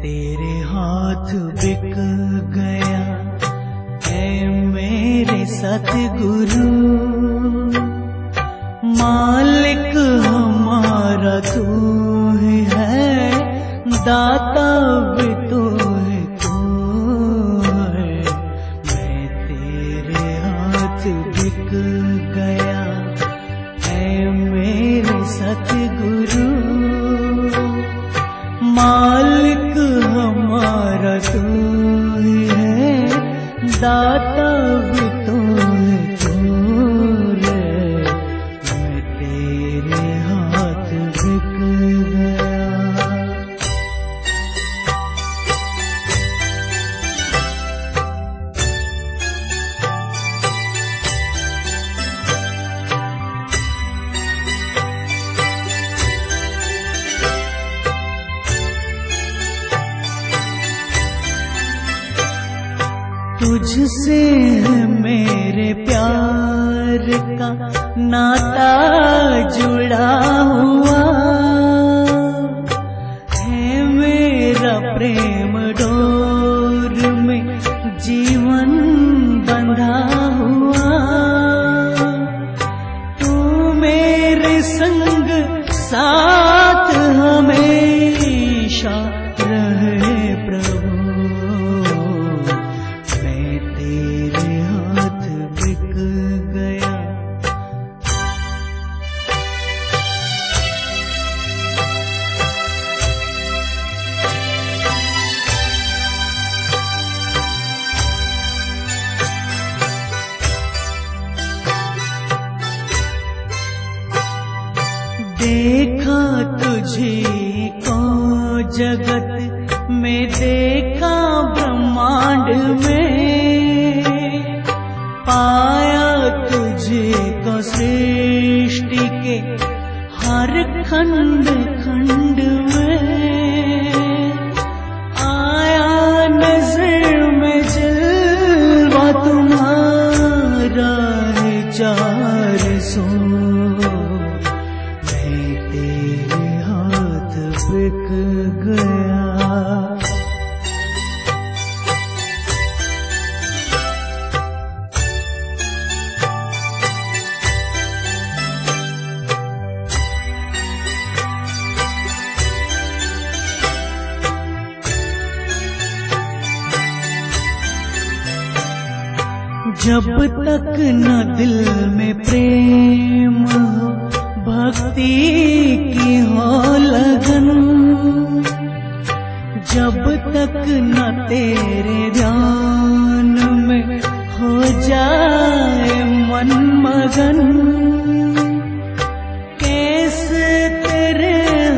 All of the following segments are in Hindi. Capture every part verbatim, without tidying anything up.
तेरे हाथ बिक गया है मेरे सतगुरु। मालिक हमारा तू ही है, दाता भी तू है, तू है। मैं तेरे हाथ बिक गया है मेरे सतगुरु। मालिक हमारा तू ही है, दाता भी तू है, तू है। मैं तेरे हाथ बिक गया। तुझसे है मेरे प्यार का नाता जुड़ा हुआ है, मेरा प्रेम डोर में जीवन बंधा हुआ। तू मेरे संग साथ हमेशा रहे प्रभु। देखा तुझे को जगत में, देखा ब्रह्मांड में, पाया तुझे को सृष्टि के हर खंड खंड में। आया नजर में जलवा तुम्हारा है चार सौ। तेरे हाथ बिक गया। जब तक न दिल में प्रेम हो, भक्ति की हो लगन, जब तक न तेरे ध्यान में हो जाए मन मगन, कैसे तेरे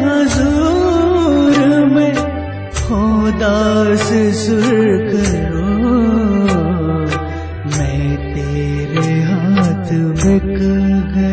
हुजूर में हो दास सुर करो। मैं तेरे हाथ बिक गया।